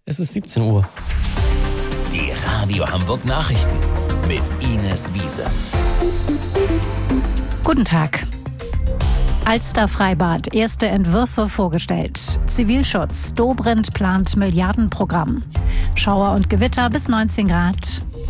Es ist 17 Uhr. Die Radio Hamburg Nachrichten mit Ines Wiese. Guten Tag. Alster Freibad, erste Entwürfe vorgestellt. Zivilschutz, Dobrindt plant Milliardenprogramm. Schauer und Gewitter bis 19 Grad.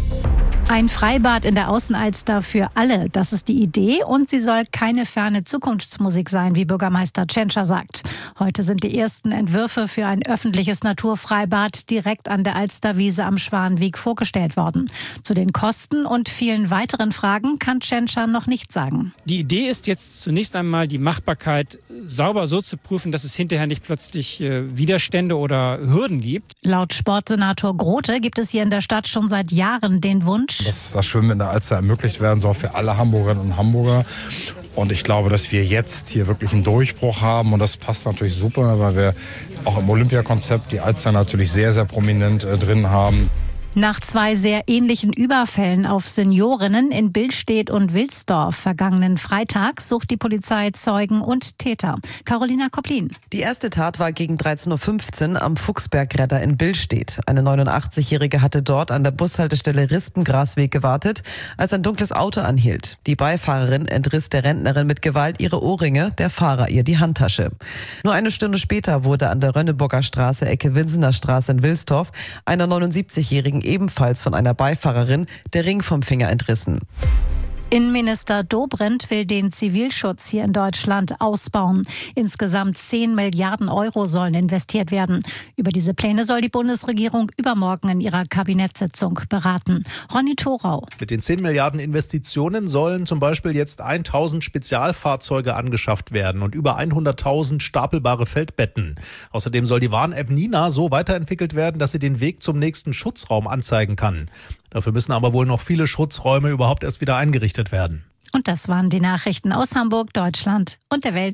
Ein Freibad in der Außenalster für alle, das ist die Idee und sie soll keine ferne Zukunftsmusik sein, wie Bürgermeister Tschentscher sagt. Heute sind die ersten Entwürfe für ein öffentliches Naturfreibad direkt an der Alsterwiese am Schwanweg vorgestellt worden. Zu den Kosten und vielen weiteren Fragen kann Tschentscher noch nichts sagen. Die Idee ist jetzt zunächst einmal, die Machbarkeit sauber so zu prüfen, dass es hinterher nicht plötzlich Widerstände oder Hürden gibt. Laut Sportsenator Grote gibt es hier in der Stadt schon seit Jahren den Wunsch, dass das Schwimmen in der Alster ermöglicht werden soll für alle Hamburgerinnen und Hamburger. Und ich glaube, dass wir jetzt hier wirklich einen Durchbruch haben. Und das passt natürlich super, weil wir auch im Olympiakonzept die Alster natürlich sehr, sehr prominent drin haben. Nach 2 sehr ähnlichen Überfällen auf Seniorinnen in Billstedt und Wilsdorf vergangenen Freitag sucht die Polizei Zeugen und Täter. Carolina Kopplin. Die erste Tat war gegen 13.15 Uhr am Fuchsbergredder in Billstedt. Eine 89-Jährige hatte dort an der Bushaltestelle Rispengrasweg gewartet, als ein dunkles Auto anhielt. Die Beifahrerin entriss der Rentnerin mit Gewalt ihre Ohrringe, der Fahrer ihr die Handtasche. Nur eine Stunde später wurde an der Rönneburger Straße, Ecke Winsener Straße in Wilsdorf, einer 79-Jährigen ebenfalls von einer Beifahrerin der Ring vom Finger entrissen. Innenminister Dobrindt will den Zivilschutz hier in Deutschland ausbauen. Insgesamt 10 Milliarden Euro sollen investiert werden. Über diese Pläne soll die Bundesregierung übermorgen in ihrer Kabinettssitzung beraten. Ronny Thorau. Mit den 10 Milliarden Investitionen sollen zum Beispiel jetzt 1000 Spezialfahrzeuge angeschafft werden und über 100.000 stapelbare Feldbetten. Außerdem soll die Warn-App Nina so weiterentwickelt werden, dass sie den Weg zum nächsten Schutzraum anzeigen kann. Dafür müssen aber wohl noch viele Schutzräume überhaupt erst wieder eingerichtet werden. Und das waren die Nachrichten aus Hamburg, Deutschland und der Welt.